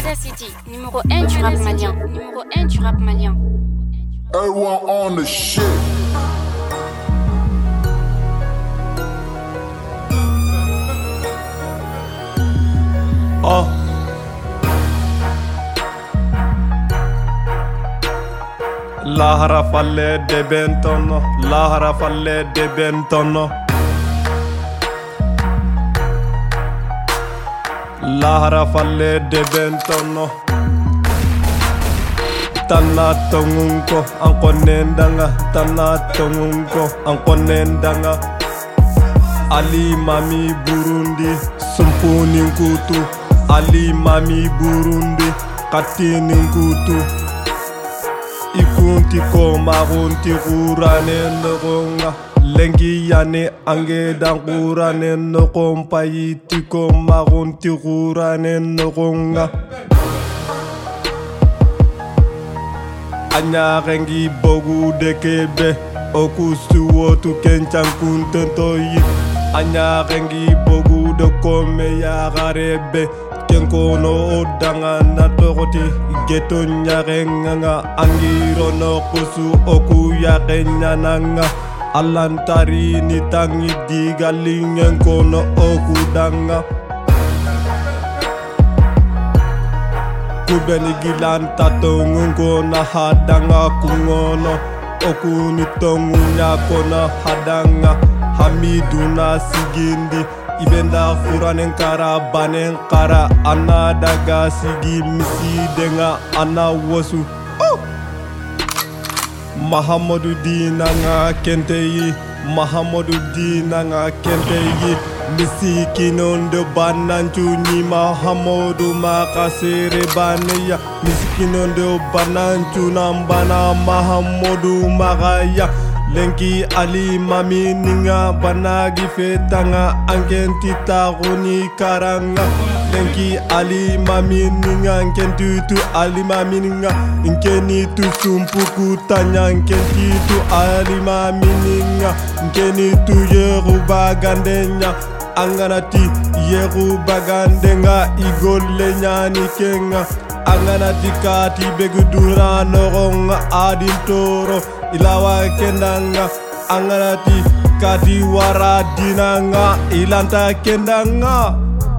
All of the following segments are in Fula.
City, numéro 1 du rap malien. Numéro 1 du rap malien. Everyone on the shit. Oh. Lahara falle de bentono, lahara falle de bentono. Lahara falle de bentono. Tanna tongunko anko nendanga, tanna tongunko anko nendanga. Ali mami Burundi, sumpuni nkutu. Ali mami Burundi, katini nkutu. Ikunti ko magunti kurane nogonga. Lengi yane ange dan kurane nogon payiti ko magunti kurane nogonga. Anya rengi bogu de kebe okustu wotu kenchan kuntentoyi. Anya rengi bogu de kome ya garebe kenkono odanga na tokoti geto nyarenganga angiro no kusu oku ya kenyananga alantari ni tangi digalingen kono oku danga kubeni gilanta tongungo na hadanga kungono oku ni tongu nyakona hadanga hamiduna sigindi ibenda furanen kara banen kara ana daga sigi misi denga ana wasu Mahamadou dinanga kenteyi Mahamadou dinanga kenteyi misi kinondo bananchu ni Mahamadou makasere baneya misi kinondo bananchu nambana Mahamadou magaya Lenki Ali mami ninga banagi fetanga ankenti taguni karanga Lenki Ali mami ninga ankenti tu Ali mami ninga inkeni tu sumpuku tanya ankenti tu Ali mami ninga inkeni tu yeru bagandenya anganati yeru bagandenga igole nyani kenga anganati kati begudura noronga adintoro ilawa kendanga anganati kati wara dinanga ilanta kendanga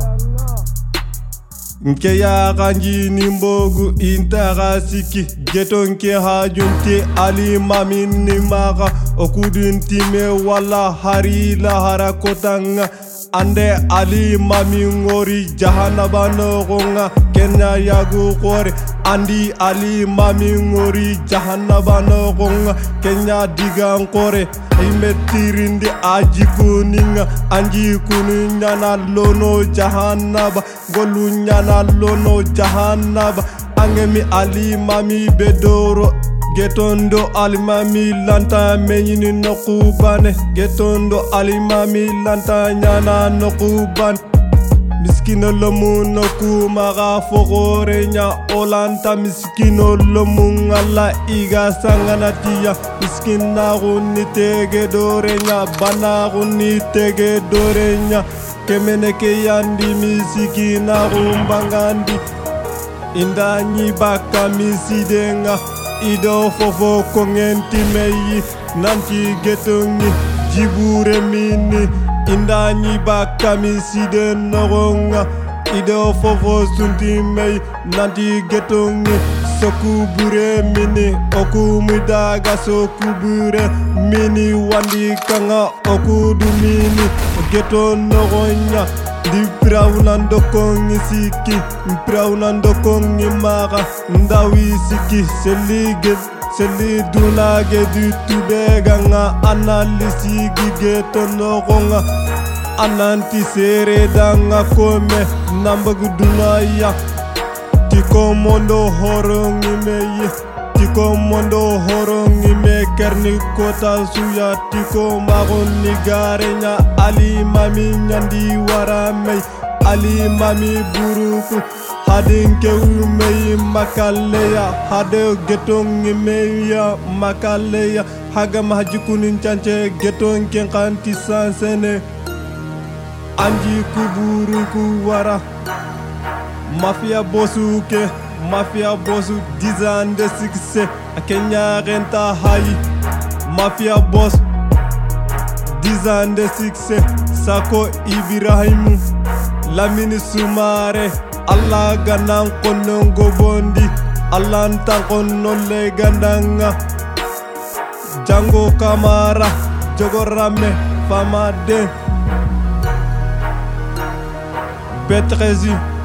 nke ya kanji nimbogu intara siki getonke hajunti ali mamin ni maga okudun time wala hari lahara kotanga ande ali mami ngori jahanaba nogonga kenya yagu kore andi ali mami ngori jahanaba nogonga kenya digan kore imetirindi aji kuninga anji kuninga na lono jahanaba golu nyana lono jahanaba angemi ali mami bedoro Getondo alimami lanta menyini nokubane Getondo alimami lanta nyana nokuban Miskino lomu noku maga fogore nya olanta miskino lomu ngala iga sanganatiya Miskina guni tege dore nya bana guni tege dore nya Kemene ke yandi misikina gumbangandi Indanyi baka misidenga Ido fofo kongenti meyi nanti getongi jibure mini indanyi bakami side noronga Ido fofo sunti meyi nanti getongi sokubure mini okumudaga sokubure mini wandi kanga okudu mini geton noronya Di praunando kongi siki, praunando kongi maga Ndawi siki, seli dunage du tubega nga Analisi gigeto nogonga Ananti sere danga kome Nambagu dunaya Tiko mondo horongi meye Tiko mondo horongi me kerni kota suya Tiko magoni garenya Ali mami nyandi waramei Ali mami buruku Hadinke umei makaleya Hade getongi meya makaleya Haga mahajikunin chanche getongi kanti sansene Anji kuburuku wara Mafia bosuke, mafia bosu 10 ans de succès. A Kenya renta hayi, mafia boss 10 ans de succès. Sako Ibrahim, Lamine Soumare, Allah ganan konon gobondi, Allah ntan konon le gandanga. Django Kamara, Jogo Rame, Famade, Betrezi.